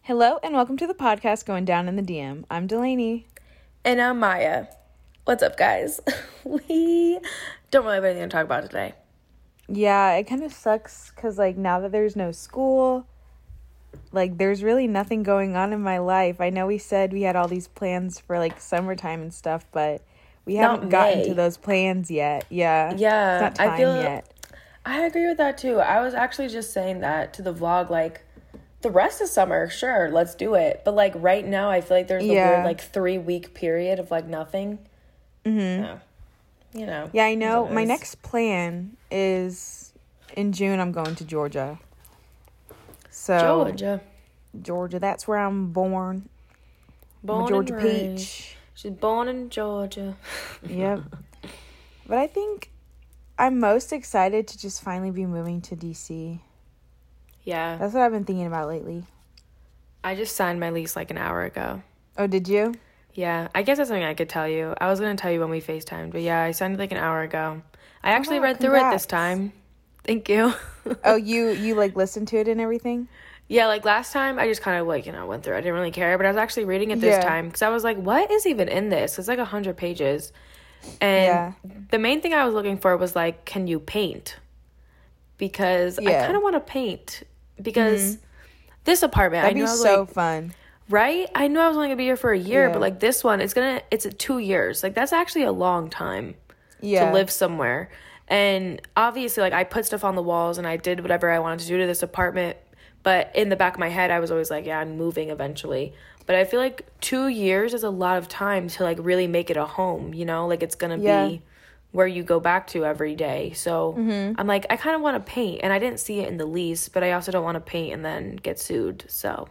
Hello and welcome to the podcast Going Down in the DM. I'm Delaney. And I'm Maya. What's up, guys? We don't really have anything to talk about today. Yeah, it kind of sucks because, now that there's no school, there's really nothing going on in my life. I know we said we had all these plans for, summertime and stuff, but we haven't gotten to those plans yet. Yeah. Yeah. It's not time yet. I agree with that, too. I was actually just saying that to the vlog, the rest of summer, sure, let's do it. But, right now, I feel like there's a weird, 3-week period of, nothing. Mm-hmm. Yeah. Yeah, I know. My next plan is in June, I'm going to Georgia. So Georgia, that's where I'm born. Born Georgia and raised. Peach. She's born in Georgia. Yep. But I think I'm most excited to just finally be moving to DC. Yeah. That's what I've been thinking about lately. I just signed my lease an hour ago. Oh, did you? Yeah, I guess that's something I could tell you. I was going to tell you when we FaceTimed, but yeah, I signed it an hour ago. I actually read through it this time. Thank you. Oh, you listened to it and everything? Yeah, last time I just kind of went through it. I didn't really care, but I was actually reading it this time because I was like, what is even in this? It's 100 pages. And the main thing I was looking for was can you paint? Because I kind of want to paint because this apartment, That'd be so fun. Right? I knew I was only going to be here for a year, but this one, it's 2 years. That's actually a long time to live somewhere. And obviously, I put stuff on the walls and I did whatever I wanted to do to this apartment. But in the back of my head, I was always I'm moving eventually. But I feel 2 years is a lot of time to really make it a home, it's going to be where you go back to every day. So I'm I kind of want to paint. And I didn't see it in the lease, but I also don't want to paint and then get sued. So,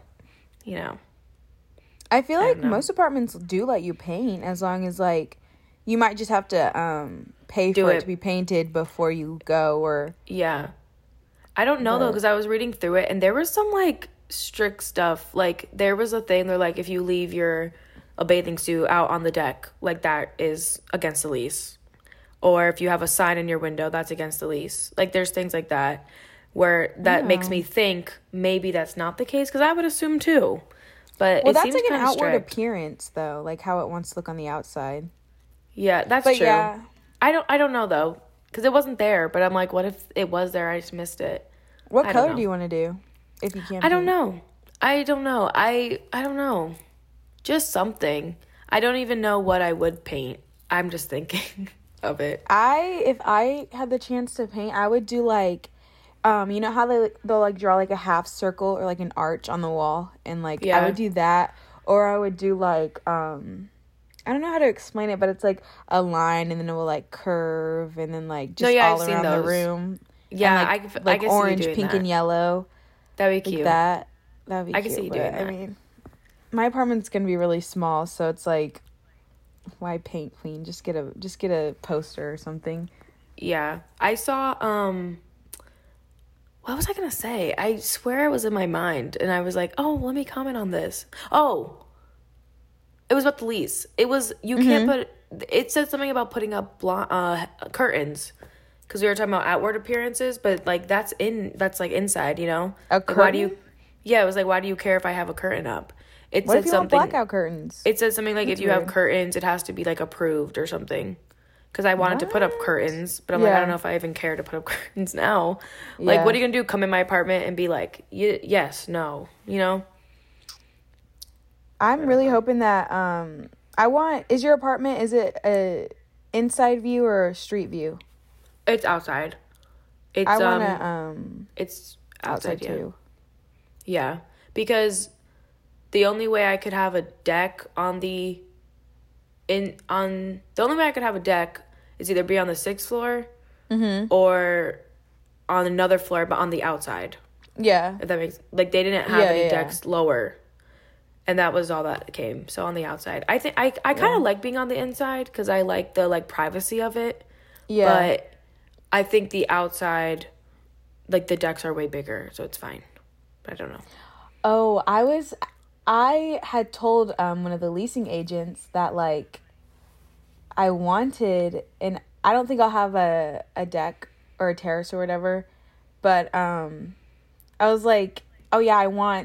I feel most apartments do let you paint as long as you might just have to pay for it to be painted before you go or I don't know though because I was reading through it and there was some strict stuff. There was a thing they're if you leave a bathing suit out on the deck, that is against the lease. Or if you have a sign in your window, that's against the lease. There's things like that where that makes me think maybe that's not the case because I would assume too. But well, it that's seems an outward strict. appearance though, how it wants to look on the outside. Yeah, that's true. Yeah. I don't know though, because it wasn't there. But I'm what if it was there? I just missed it. What color do you want to do? If you can't, I don't know. I don't know. Just something. I don't even know what I would paint. I'm just thinking of it. If I had the chance to paint, I would do you know how they'll draw a half circle or an arch on the wall and I would do that, or I would do I don't know how to explain it, but it's a line and then it will curve and then just all around the room. Yeah, and, I can orange, see you doing pink, that. and yellow. That'd be cute. That'd be cute. I can see you doing that. I mean, my apartment's gonna be really small, so it's why paint queen? Just get a poster or something. Yeah, I saw. What was I gonna say? I swear it was in my mind, and I was oh, let me comment on this. Oh, it was about the lease. It was you can't put. It said something about putting up curtains, because we were talking about outward appearances, but that's inside, A curtain? Why do you? Yeah, it was why do you care if I have a curtain up? It what said if you something. Want blackout curtains? It said something if you have curtains, it has to be approved or something. Because I wanted to put up curtains, but I'm I don't know if I even care to put up curtains now. What are you gonna do? Come in my apartment and be yes, no, I'm really hoping that is your apartment, is it a inside view or a street view? It's outside. It's I wanna it's outside too. Yeah, because the only way I could have a deck the only way I could have a deck is either be on the 6th floor or on another floor, but on the outside. Yeah. If that makes they didn't have any decks lower, and that was all that came. So on the outside, I think I kind of like being on the inside because I like the privacy of it. Yeah. But I think the outside, the decks are way bigger, so it's fine. But I don't know. Oh, I had told one of the leasing agents that I wanted, and I don't think I'll have a deck or a terrace or whatever, but I was oh yeah, I want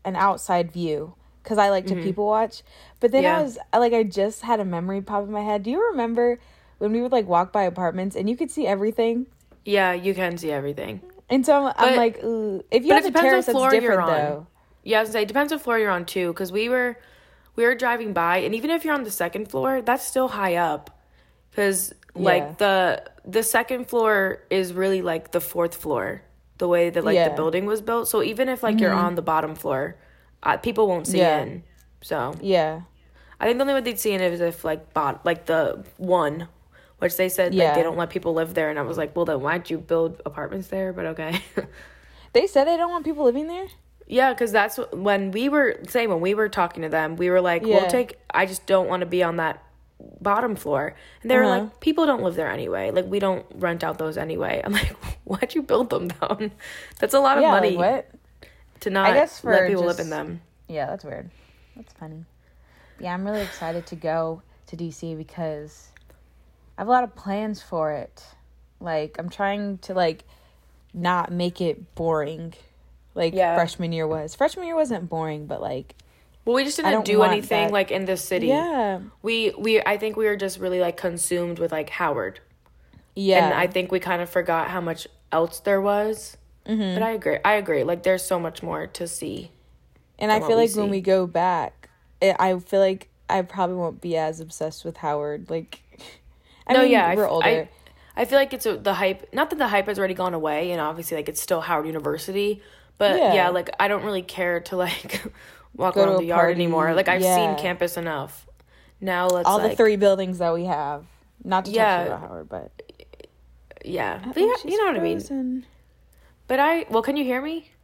an outside view because I like to people watch. But then I just had a memory pop in my head. Do you remember when we would like walk by apartments and you could see everything? Yeah, you can see everything. And so I'm like, ooh. If you have a terrace, that's different though. Yeah, I was gonna say, it depends what floor you're on too, because we were driving by, and even if you're on the second floor, that's still high up, because like the second floor is really like the fourth floor, the way that like the building was built. So even if like you're on the bottom floor, people won't see in. So I think the only way they'd see in it is if like the one, which they said like they don't let people live there, and I was like, well then why'd you build apartments there? But okay. They said they don't want people living there? Yeah, because that's when we were talking to them, we were like, I just don't want to be on that bottom floor. And they were like, people don't live there anyway. Like, we don't rent out those anyway. I'm like, why'd you build them down? That's a lot of money to not let people live in them. Yeah, that's weird. That's funny. Yeah, I'm really excited to go to DC because I have a lot of plans for it. Like, I'm trying to, like, not make it boring. Like freshman year was. Freshman year wasn't boring, but like, well, we just didn't do anything like in the city. Yeah, I think we were just really like consumed with like Howard. Yeah, and I think we kind of forgot how much else there was. Mm-hmm. But I agree. Like, there's so much more to see. And I feel like when we go back, I feel like I probably won't be as obsessed with Howard. Like, we're older. I feel like it's the hype. Not that the hype has already gone away, and obviously like it's still Howard University. But, like, I don't really care to, like, walk around the yard anymore. Like, I've seen campus enough. Now let's, all the 3 buildings that we have. Not to talk about Howard, but... Yeah. But you know what I mean. But well, can you hear me?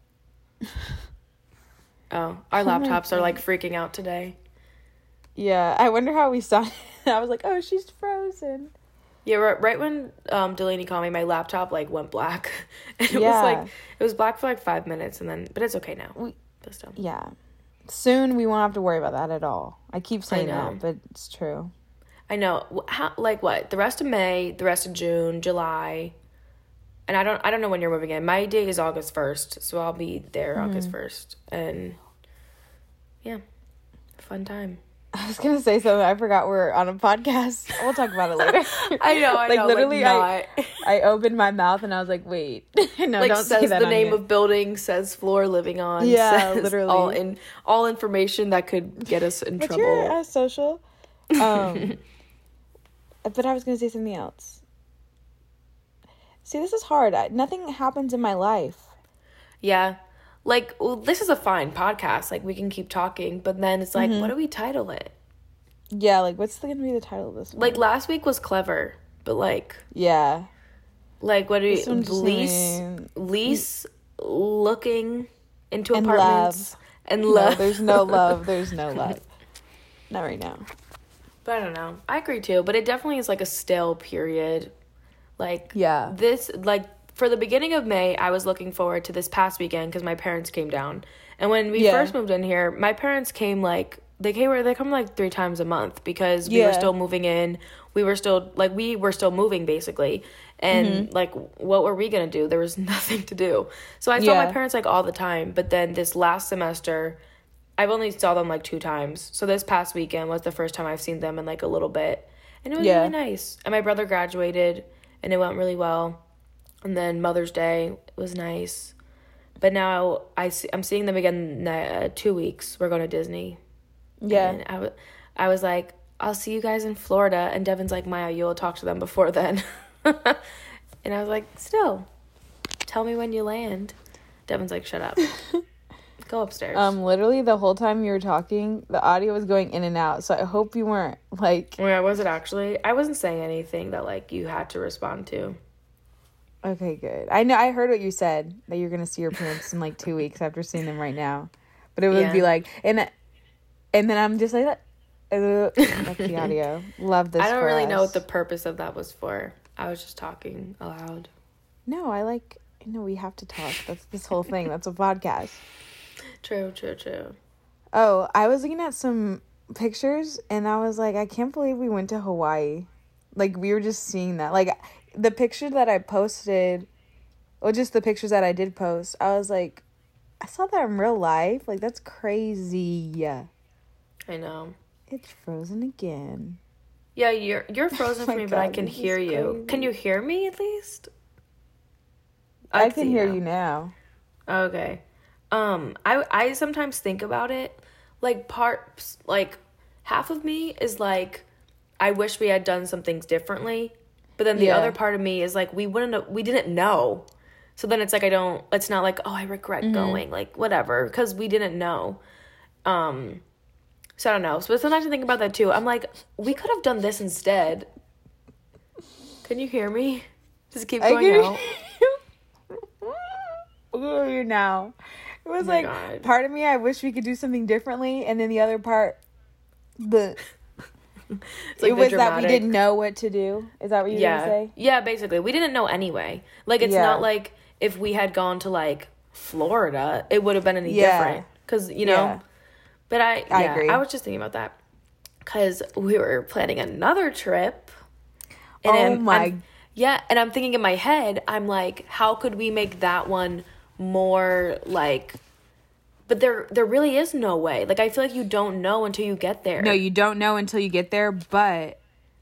Oh, our laptops are, like, freaking out today. Yeah, I wonder how we saw it. I was like, oh, she's frozen. Yeah, right when Delaney called me, my laptop like went black. And it was black for like 5 minutes, and but it's okay now. Yeah, soon we won't have to worry about that at all. I keep saying that, but it's true. I know. How, like what? The rest of May, the rest of June, July, and I don't know when you're moving in. My day is August 1st, so I'll be there August 1st, and yeah, fun time. I was going to say something. I forgot we're on a podcast. We'll talk about it later. I know. Like, literally, I opened my mouth and I was like, wait. No, like, don't say that. Says the name of building, says floor living on. Yeah, says literally. All information that could get us in trouble. What's your social? But I was going to say something else. See, this is hard. Nothing happens in my life. Yeah. Like, well, this is a fine podcast. Like, we can keep talking, but then it's like, what do we title it? Yeah, like, what's going to be the title of this one? Like, last week was clever, but like... Yeah. Like, what do we... Lease looking into apartments. And love. No, there's no love. There's no love. Not right now. But I don't know. I agree, too. But it definitely is, like, a stale period. Like... Yeah. This, like... For the beginning of May, I was looking forward to this past weekend because my parents came down. And when we first moved in here, my parents came like, they come like 3 times a month because we were still moving in. We were still moving basically. And like, what were we going to do? There was nothing to do. So I saw my parents like all the time. But then this last semester, I've only saw them like 2 times. So this past weekend was the first time I've seen them in like a little bit. And it was really nice. And my brother graduated and it went really well. And then Mother's Day was nice. But now I'm seeing them again in 2 weeks. We're going to Disney. Yeah. And I was like, I'll see you guys in Florida. And Devin's like, Maya, you'll talk to them before then. And I was like, still, tell me when you land. Devin's like, shut up. Go upstairs. Literally the whole time you were talking, the audio was going in and out. So I hope you weren't like... Yeah, was it actually? I wasn't saying anything that like you had to respond to. Okay, good. I know. I heard what you said, that you're going to see your parents in like 2 weeks after seeing them right now. But it would be like, and then I'm just like, that's the audio. Love this. I don't really know what the purpose of that was for. I was just talking aloud. No, we have to talk. That's this whole thing. That's a podcast. True. Oh, I was looking at some pictures and I was like, I can't believe we went to Hawaii. Like, we were just seeing that. Like, the picture that I posted, or just the pictures that I did post, I was like, I saw that in real life. Like, that's crazy. I know. It's frozen again. Yeah, you're frozen for me, God, but I can hear you. Crazy. Can you hear me at least? I can hear you now. Okay. I sometimes think about it, like half of me is like, I wish we had done some things differently, but then the other part of me is like, we didn't know. So then it's like, it's not like, oh, I regret going, like, whatever, because we didn't know. So I don't know. So sometimes I think about that too. I'm like, we could have done this instead. Can you hear me? Just keep going out. I can hear you now. It was God. Part of me, I wish we could do something differently, and then the other part, it was that we didn't know what to do. Is that what you were going to say? Yeah, basically. We didn't know anyway. Like, it's not like if we had gone to, like, Florida, it would have been any different. Because, you know. Yeah. But I agree. I was just thinking about that. Because we were planning another trip. And and I'm thinking in my head, I'm like, how could we make that one more, like... But there really is no way. Like, I feel like you don't know until you get there. No, you don't know until you get there, but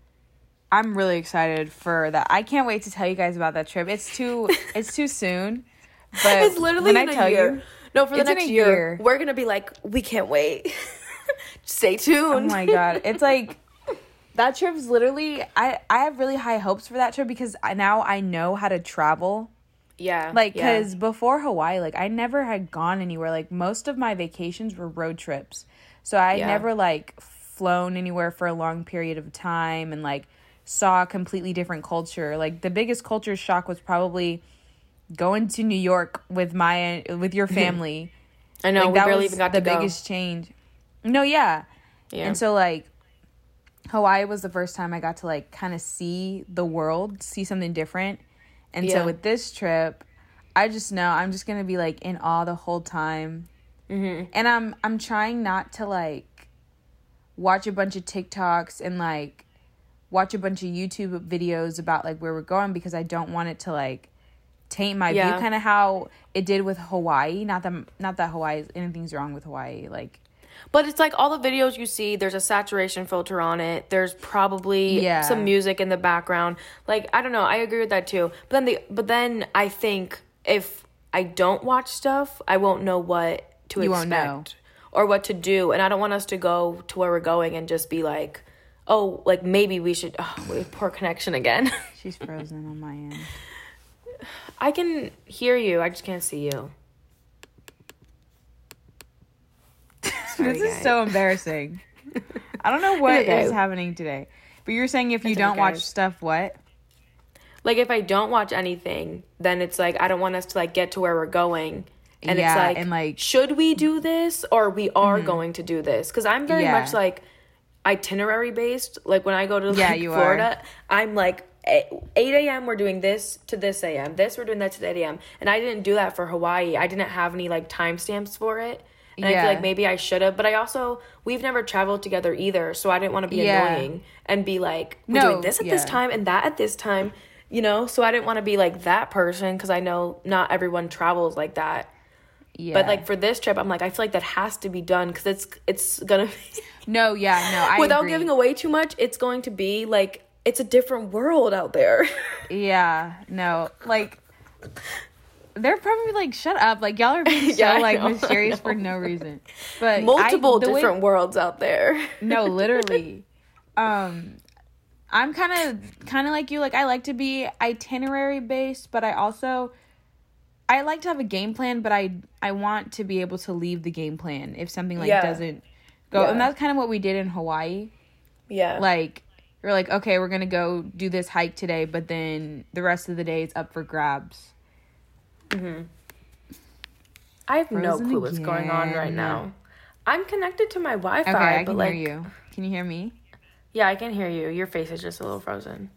I'm really excited for that. I can't wait to tell you guys about that trip. It's too soon. But it's literally in a year. No, for the next year, we're going to be like, we can't wait. Stay tuned. Oh my God. It's like, that trip's literally, I have really high hopes for that trip because now I know how to travel. Yeah. Like, because before Hawaii, like, I never had gone anywhere. Like, most of my vacations were road trips. So I never, like, flown anywhere for a long period of time and, like, saw a completely different culture. Like, the biggest culture shock was probably going to New York with your family. I know, like, we barely even got to go. The biggest change. No, yeah. And so, like, Hawaii was the first time I got to, like, kind of see the world, see something different. And so with this trip, I just know I'm just going to be, like, in awe the whole time. Mm-hmm. And I'm trying not to, like, watch a bunch of TikToks and, like, watch a bunch of YouTube videos about, like, where we're going because I don't want it to, like, taint my view, kind of how it did with Hawaii. Not that Hawaii, anything's wrong with Hawaii, like... But it's like all the videos you see, there's a saturation filter on it. There's probably some music in the background. Like, I don't know. I agree with that too. But then I think if I don't watch stuff, I won't know what to expect or what to do. And I don't want us to go to where we're going and just be like, oh, like maybe we should. Oh, we have poor connection again. She's frozen on my end. I can hear you. I just can't see you. This is so embarrassing. I don't know what is happening today. But you're saying if you don't watch stuff, what? Like, if I don't watch anything, then it's like, I don't want us to, like, get to where we're going. And it's like, and like, should we do this? Or we are going to do this? Because I'm very much, like, itinerary based. Like, when I go to, like, Florida, I'm like, 8 a.m. we're doing this to this a.m. This we're doing that to 8 a.m. And I didn't do that for Hawaii. I didn't have any, like, timestamps for it. And I feel like maybe I should have. But we've never traveled together either. So I didn't want to be annoying and be like, we're doing this at this time and that at this time. You know? So I didn't want to be like that person because I know not everyone travels like that. Yeah. But like for this trip, I'm like, I feel like that has to be done because it's going to be... I without agree. Giving away too much, it's going to be like, it's a different world out there. Like... They're probably like, shut up. Like, y'all are being so, like, mysterious for no reason. But multiple different worlds out there. No, literally. I'm kind of like you. Like, I like to be itinerary based, but I like to have a game plan, but I want to be able to leave the game plan if something, like, doesn't go. Yeah. And that's kind of what we did in Hawaii. Yeah. Like, we're like, okay, we're going to go do this hike today, but then the rest of the day is up for grabs. Mm-hmm. I have no clue what's going on right now. I'm connected to my Wi-Fi. Okay, I can hear you. Can you hear me? Yeah, I can hear you. Your face is just a little frozen.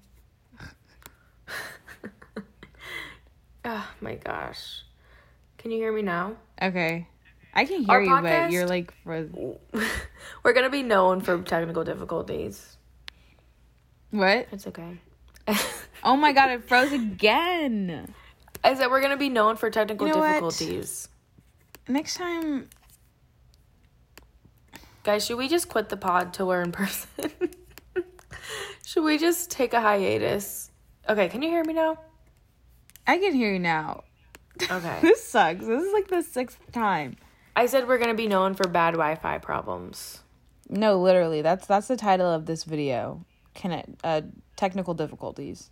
Oh my gosh. Can you hear me now? Okay. I can hear you, but you're like frozen. We're gonna be known for technical difficulties. What? It's okay. Oh my God, it froze again. I said we're going to be known for technical difficulties. next time... Guys, should we just quit the pod till we're in person? Should we just take a hiatus? Okay, can you hear me now? I can hear you now. Okay. This sucks. This is like the 6th time. I said we're going to be known for bad Wi-Fi problems. No, literally. That's the title of this video. Technical difficulties.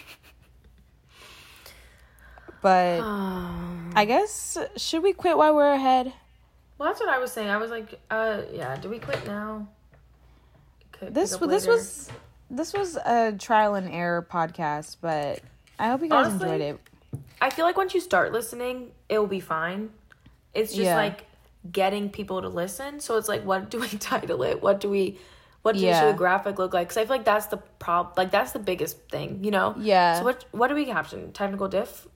But I guess, should we quit while we're ahead? Well, that's what I was saying. I was like, yeah, do we quit now? This was a trial and error podcast, but I hope you guys enjoyed it. I feel like once you start listening, it will be fine. It's just like getting people to listen. So it's like, what do we title it? What should the graphic look like? Because I feel like that's the problem. Like, that's the biggest thing, you know? Yeah. So what do we caption? Technical diff?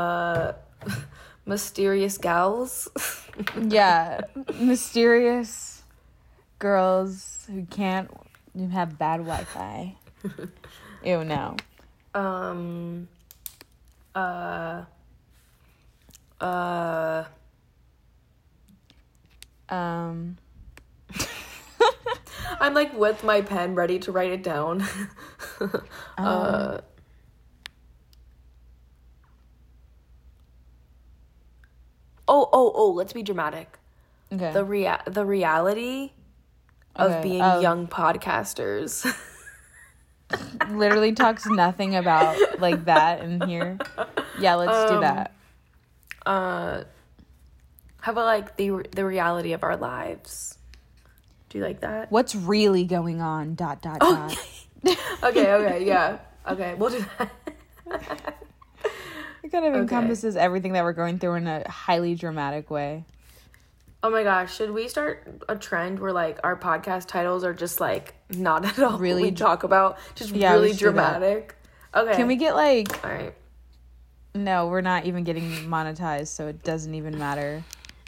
Mysterious gals? Yeah. Mysterious girls who can't have bad Wi-Fi. Ew, no. I'm like with my pen ready to write it down. Let's be dramatic. Okay. The reality of being young podcasters. Literally talks nothing about like that in here. Yeah, let's do that. How about like the reality of our lives? Do you like that? What's really going on? ... Okay, yeah. Okay, we'll do that. It kind of encompasses everything that we're going through in a highly dramatic way. Oh my gosh, should we start a trend where like our podcast titles are just like not at all really what we talk about, just really dramatic? Okay. Can we get like... All right. No, we're not even getting monetized, so it doesn't even matter.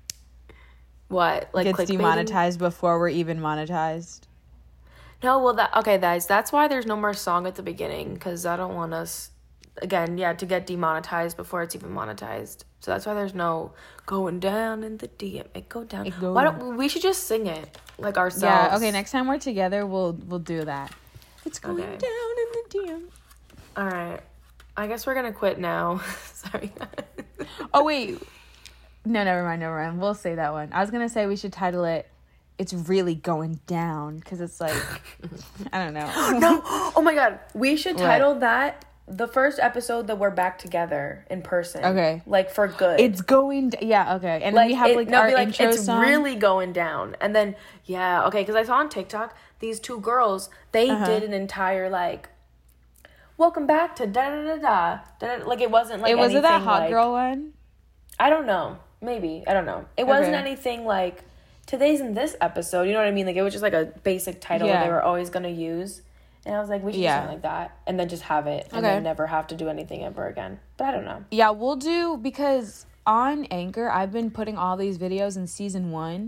What? Like gets demonetized before we're even monetized. No, well, guys, that's why there's no more song at the beginning, because I don't want us, again, to get demonetized before it's even monetized. So that's why there's no going down in the DM. Why don't we should just sing it like ourselves? Yeah. Okay. Next time we're together, we'll do that. It's going down in the DM. All right. I guess we're gonna quit now. Sorry. Oh wait. No, never mind. We'll say that one. I was gonna say we should title it "It's Really Going Down" because it's like I don't know. No. Oh my god. We should title that the first episode that we're back together in person. Okay. Like for good. It's going. Yeah. Okay. And then we have our intro song. It's really going down. And then okay. Because I saw on TikTok these two girls. They did an entire like. Welcome back to da da da da. Like it wasn't like was it that hot girl one? I don't know. Maybe I don't know. It wasn't anything like today's in this episode. You know what I mean? Like it was just like a basic title that they were always gonna use. And I was like, we should do something like that, and then just have it, and then never have to do anything ever again. But I don't know. Yeah, we'll do because on Anchor, I've been putting all these videos in season 1.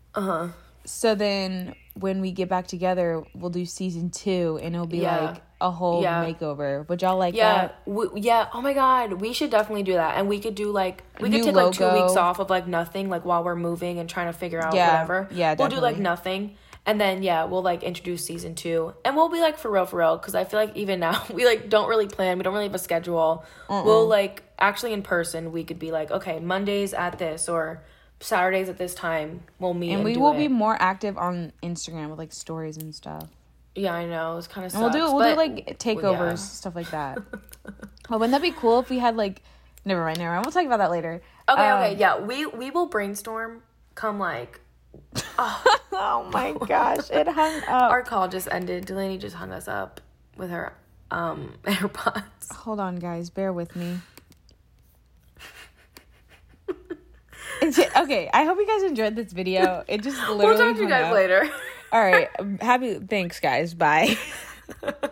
So then when we get back together, we'll do season 2, and it'll be like a whole makeover. Would y'all like that? Oh my god, we should definitely do that. And we could do like we could take like 2 weeks off of like nothing, like while we're moving and trying to figure out whatever. Yeah, definitely. We'll do like nothing. And then we'll like introduce season 2, and we'll be like for real, because I feel like even now we like don't really plan. We don't really have a schedule. We'll like actually in person we could be like, okay, Mondays at this or Saturdays at this time we'll meet and we will be more active on Instagram with like stories and stuff. Yeah, I know, it's kind of sucks. And we'll do like takeovers, stuff like that. Oh, wouldn't that be cool if we had like never mind. We'll talk about that later. Okay, yeah, we will brainstorm come like. Oh my gosh, it hung up. Our call just ended. Delaney just hung us up with her AirPods. Hold on, guys, bear with me. Okay, I hope you guys enjoyed this video. It just literally we'll talk to you guys later. All right, thanks guys, bye.